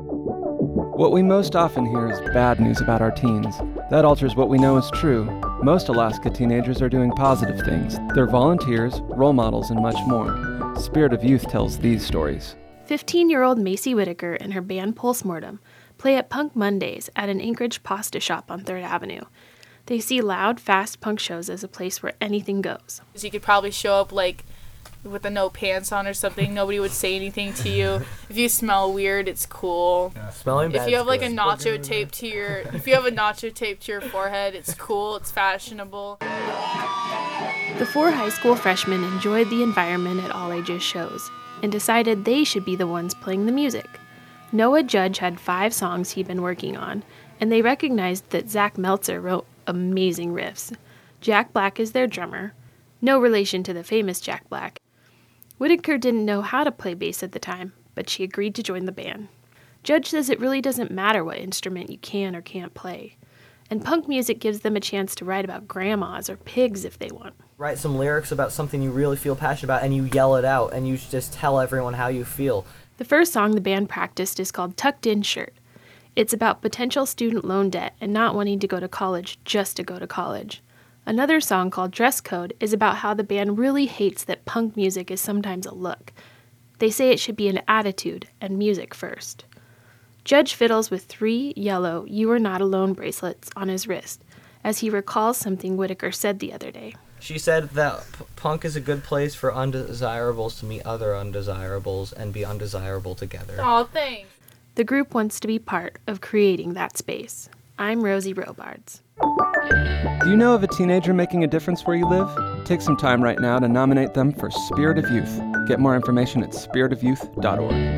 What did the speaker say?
What we most often hear is bad news about our teens. That alters what we know is true. Most Alaska teenagers are doing positive things. They're volunteers, role models, and much more. Spirit of Youth tells these stories. 15-year-old Macy Whitaker and her band Pulse Mortem play at Punk Mondays at an Anchorage pasta shop on 3rd Avenue. They see loud, fast punk shows as a place where anything goes. You could probably show up with the no pants on or something. Nobody would say anything to you. If you smell weird, it's cool. Yeah, smelling bad. If you have a nacho tape to your forehead, it's cool. It's fashionable. The 4 high school freshmen enjoyed the environment at all ages shows and decided they should be the ones playing the music. Noah Judge had 5 songs he'd been working on, and they recognized that Zach Meltzer wrote amazing riffs. Jack Black is their drummer, no relation to the famous Jack Black. Whitaker didn't know how to play bass at the time, but she agreed to join the band. Judge says it really doesn't matter what instrument you can or can't play, and punk music gives them a chance to write about grandmas or pigs if they want. Write some lyrics about something you really feel passionate about, and you yell it out, and you just tell everyone how you feel. The first song the band practiced is called Tucked In Shirt. It's about potential student loan debt and not wanting to go to college just to go to college. Another song called Dress Code is about how the band really hates that punk music is sometimes a look. They say it should be an attitude and music first. Judge fiddles with 3 yellow You Are Not Alone bracelets on his wrist as he recalls something Whitaker said the other day. She said that punk is a good place for undesirables to meet other undesirables and be undesirable together. Aw, thanks. The group wants to be part of creating that space. I'm Rosie Robards. Do you know of a teenager making a difference where you live? Take some time right now to nominate them for Spirit of Youth. Get more information at spiritofyouth.org.